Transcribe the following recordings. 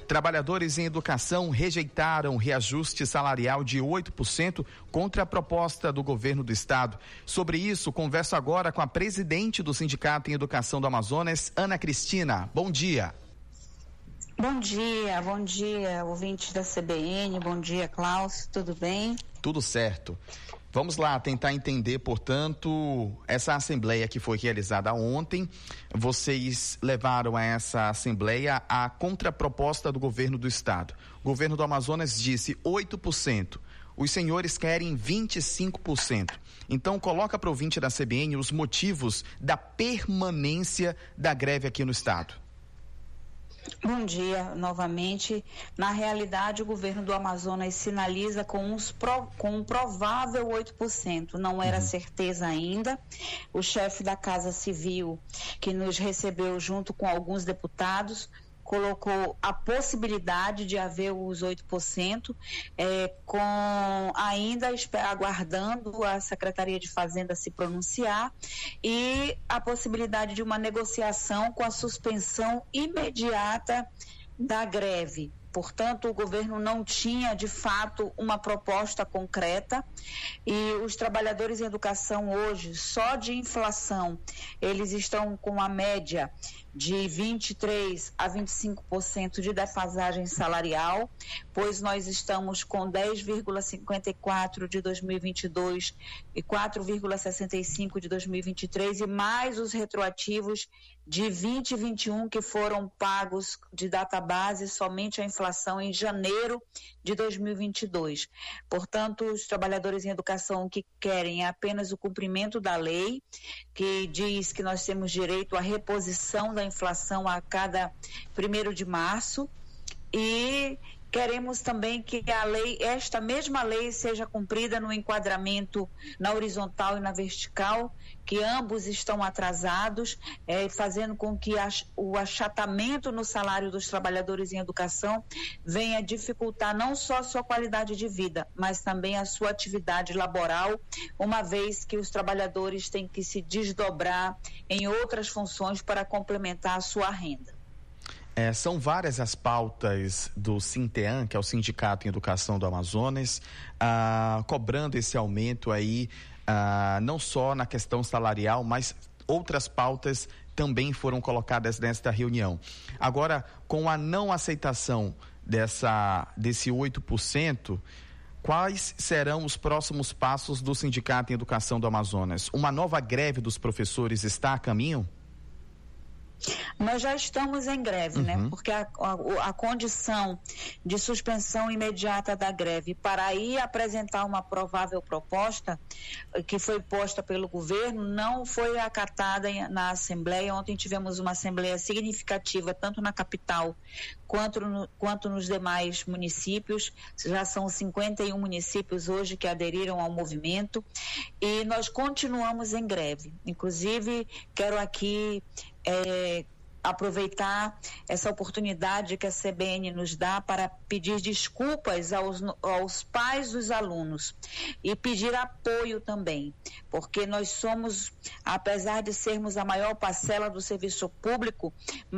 Trabalhadores em educação rejeitaram reajuste salarial de 8% contra a proposta do governo do estado. Sobre isso, converso agora com a presidente do Sindicato em Educação do Amazonas, Ana Cristina. Bom dia. Bom dia, ouvintes da CBN, bom dia, Klaus, tudo bem? Tudo certo. Vamos lá tentar entender, portanto, essa assembleia que foi realizada ontem. Vocês levaram a essa assembleia a contraproposta do governo do estado. O governo do Amazonas disse 8%. Os senhores querem 25%. Então, coloca para o ouvinte da CBN os motivos da permanência da greve aqui no estado. Bom dia, novamente. Na realidade, o governo do Amazonas sinaliza com um provável 8%. Não era certeza ainda. O chefe da Casa Civil, que nos recebeu junto com alguns deputados, colocou a possibilidade de haver os 8%, com ainda aguardando a Secretaria de Fazenda se pronunciar, e a possibilidade de uma negociação com a suspensão imediata da greve. Portanto, o governo não tinha, de fato, uma proposta concreta, e os trabalhadores em educação hoje, só de inflação, eles estão com a média de 23% a 25% de defasagem salarial, pois nós estamos com 10,54% de 2022 e 4,65% de 2023, e mais os retroativos de 20 e 21 que foram pagos de database somente a inflação em janeiro de 2022. Portanto, os trabalhadores em educação que querem apenas o cumprimento da lei, que diz que nós temos direito à reposição da inflação a cada 1º de março, e queremos também que esta mesma lei seja cumprida no enquadramento na horizontal e na vertical, que ambos estão atrasados, fazendo com que o achatamento no salário dos trabalhadores em educação venha dificultar não só a sua qualidade de vida, mas também a sua atividade laboral, uma vez que os trabalhadores têm que se desdobrar em outras funções para complementar a sua renda. São várias as pautas do Sinteam, que é o Sindicato em Educação do Amazonas, cobrando esse aumento aí, não só na questão salarial, mas outras pautas também foram colocadas nesta reunião. Agora, com a não aceitação desse 8%, quais serão os próximos passos do Sindicato em Educação do Amazonas? Uma nova greve dos professores está a caminho? Nós já estamos em greve, né? Porque a condição de suspensão imediata da greve para aí apresentar uma provável proposta que foi posta pelo governo não foi acatada na Assembleia. Ontem tivemos uma Assembleia significativa, tanto na capital quanto nos demais municípios. Já são 51 municípios hoje que aderiram ao movimento, e nós continuamos em greve. Inclusive, quero aqui aproveitar essa oportunidade que a CBN nos dá para pedir desculpas aos pais dos alunos e pedir apoio também, porque nós somos, apesar de sermos a maior parcela do serviço público,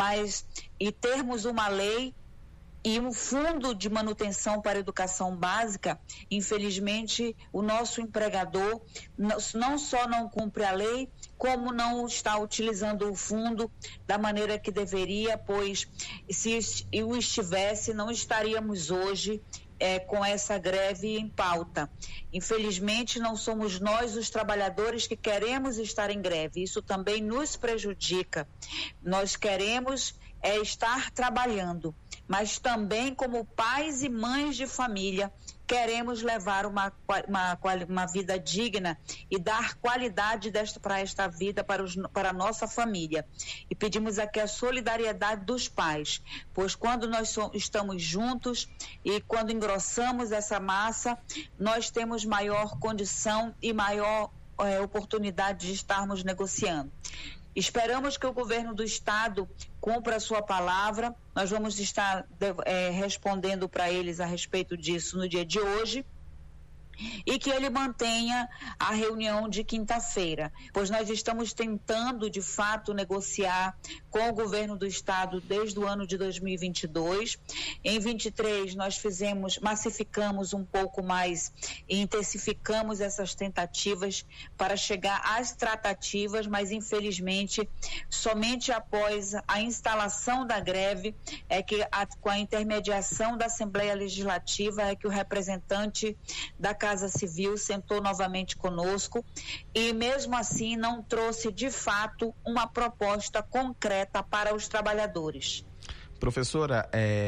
e termos uma lei e um fundo de manutenção para a educação básica, infelizmente o nosso empregador não só não cumpre a lei, como não está utilizando o fundo da maneira que deveria, pois se o estivesse, não estaríamos hoje com essa greve em pauta. Infelizmente, não somos nós, os trabalhadores, que queremos estar em greve. Isso também nos prejudica. Nós queremos estar trabalhando, mas também, como pais e mães de família, queremos levar uma vida digna e dar qualidade para esta vida para a nossa família. E pedimos aqui a solidariedade dos pais, pois quando nós estamos juntos e quando engrossamos essa massa, nós temos maior condição e maior oportunidade de estarmos negociando. Esperamos que o governo do estado cumpra a sua palavra. Nós vamos estar respondendo para eles a respeito disso no dia de hoje. e que ele mantenha a reunião de quinta-feira, pois nós estamos tentando, de fato, negociar com o governo do estado desde o ano de 2022. Em 23 nós massificamos um pouco mais e intensificamos essas tentativas para chegar às tratativas, mas infelizmente somente após a instalação da greve com a intermediação da Assembleia Legislativa é que o representante da Casa Civil sentou novamente conosco e mesmo assim não trouxe de fato uma proposta concreta para os trabalhadores. Professora,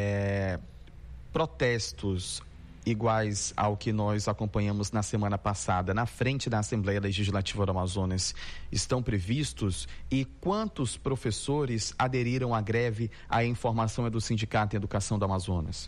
protestos iguais ao que nós acompanhamos na semana passada na frente da Assembleia Legislativa do Amazonas estão previstos e quantos professores aderiram à greve? A informação é do Sindicato em Educação do Amazonas.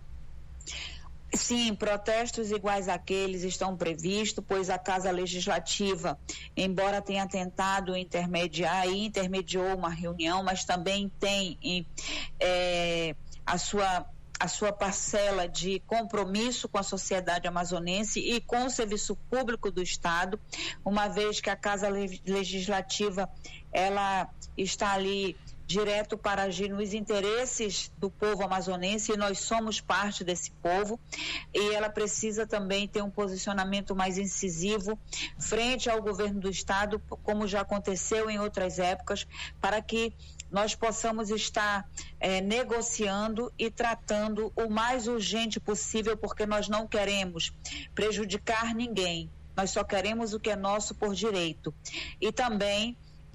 Sim, protestos iguais àqueles estão previstos, pois a Casa Legislativa, embora tenha tentado intermediou uma reunião, mas também tem a sua parcela de compromisso com a sociedade amazonense e com o serviço público do Estado, uma vez que a Casa Legislativa ela está ali direto para agir nos interesses do povo amazonense e nós somos parte desse povo e ela precisa também ter um posicionamento mais incisivo frente ao governo do estado, como já aconteceu em outras épocas, para que nós possamos estar negociando e tratando o mais urgente possível, porque nós não queremos prejudicar ninguém, nós só queremos o que é nosso por direito. E também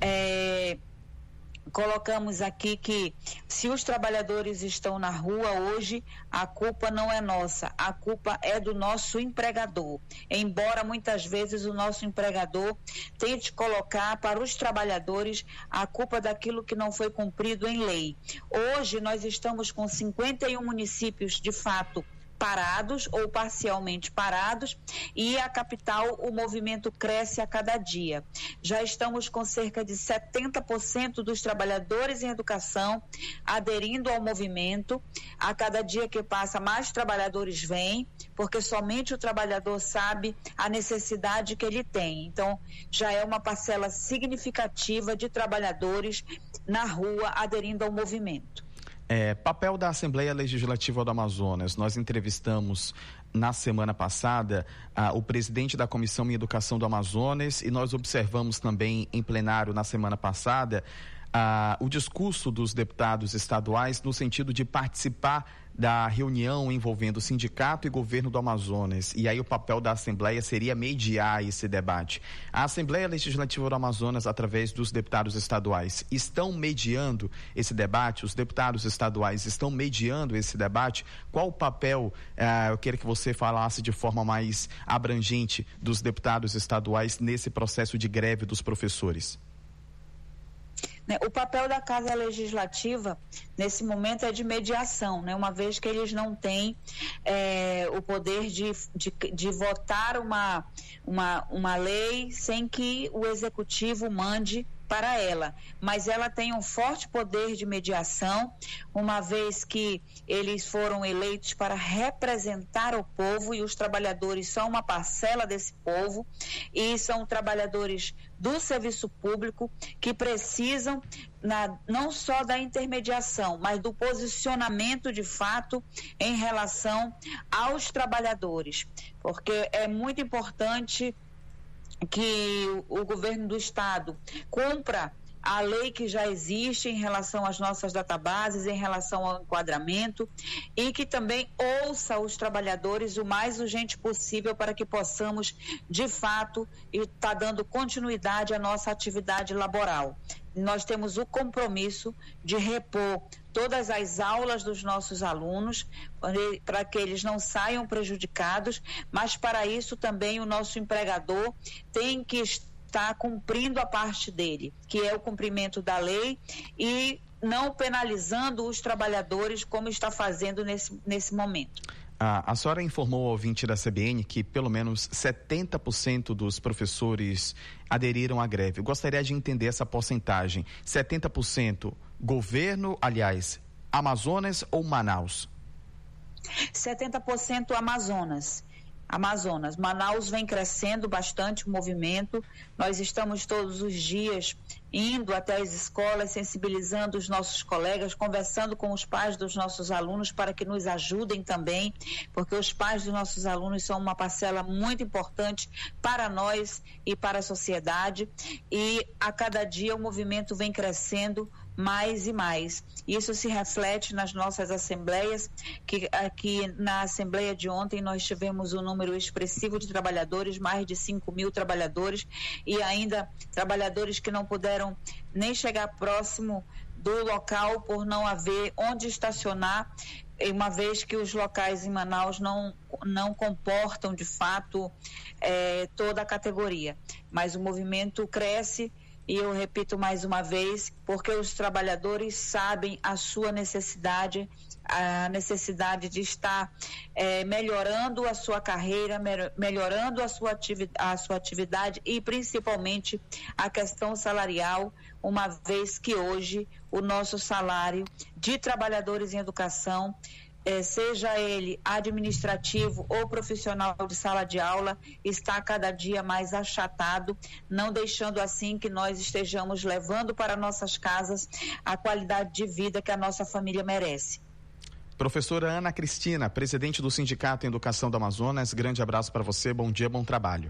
colocamos aqui que se os trabalhadores estão na rua hoje, a culpa não é nossa, a culpa é do nosso empregador, embora muitas vezes o nosso empregador tente colocar para os trabalhadores a culpa daquilo que não foi cumprido em lei. Hoje nós estamos com 51 municípios de fato parados ou parcialmente parados e a capital o movimento cresce a cada dia. Já estamos com cerca de 70% dos trabalhadores em educação aderindo ao movimento. A cada dia que passa mais trabalhadores vêm, porque somente o trabalhador sabe a necessidade que ele tem. Então já é uma parcela significativa de trabalhadores na rua aderindo ao movimento. Papel da Assembleia Legislativa do Amazonas. Nós entrevistamos na semana passada o presidente da Comissão em Educação do Amazonas e nós observamos também em plenário na semana passada o discurso dos deputados estaduais no sentido de participar da reunião envolvendo o sindicato e governo do Amazonas. E aí o papel da Assembleia seria mediar esse debate. A Assembleia Legislativa do Amazonas, através dos deputados estaduais, estão mediando esse debate? Os deputados estaduais estão mediando esse debate? Qual o papel, eu queria que você falasse de forma mais abrangente, dos deputados estaduais nesse processo de greve dos professores? O papel da Casa Legislativa, nesse momento, é de mediação, uma vez que eles não têm o poder de votar uma lei sem que o Executivo mande para ela, mas ela tem um forte poder de mediação, uma vez que eles foram eleitos para representar o povo e os trabalhadores são uma parcela desse povo e são trabalhadores do serviço público que precisam não só da intermediação, mas do posicionamento de fato em relação aos trabalhadores, porque é muito importante que o governo do estado cumpra a lei que já existe em relação às nossas databases, em relação ao enquadramento e que também ouça os trabalhadores o mais urgente possível para que possamos, de fato, estar dando continuidade à nossa atividade laboral. Nós temos o compromisso de repor todas as aulas dos nossos alunos, para que eles não saiam prejudicados, mas para isso também o nosso empregador tem que estar cumprindo a parte dele, que é o cumprimento da lei e não penalizando os trabalhadores como está fazendo nesse momento. A senhora informou ao ouvinte da CBN que pelo menos 70% dos professores aderiram à greve. Eu gostaria de entender essa porcentagem. 70% governo, aliás, Amazonas ou Manaus? 70% Amazonas. Amazonas. Manaus vem crescendo bastante o movimento, nós estamos todos os dias indo até as escolas, sensibilizando os nossos colegas, conversando com os pais dos nossos alunos para que nos ajudem também, porque os pais dos nossos alunos são uma parcela muito importante para nós e para a sociedade, e a cada dia o movimento vem crescendo mais e mais. Isso se reflete nas nossas assembleias, que aqui na assembleia de ontem nós tivemos um número expressivo de trabalhadores, mais de 5.000 trabalhadores, e ainda trabalhadores que não puderam nem chegar próximo do local por não haver onde estacionar, uma vez que os locais em Manaus não comportam de fato toda a categoria. Mas o movimento cresce. E eu repito mais uma vez, porque os trabalhadores sabem a sua necessidade, a necessidade de estar melhorando a sua carreira, melhorando a sua atividade e principalmente a questão salarial, uma vez que hoje o nosso salário de trabalhadores em educação, seja ele administrativo ou profissional de sala de aula, está cada dia mais achatado, não deixando assim que nós estejamos levando para nossas casas a qualidade de vida que a nossa família merece. Professora Ana Cristina, presidente do Sindicato em Educação do Amazonas, grande abraço para você, bom dia, bom trabalho.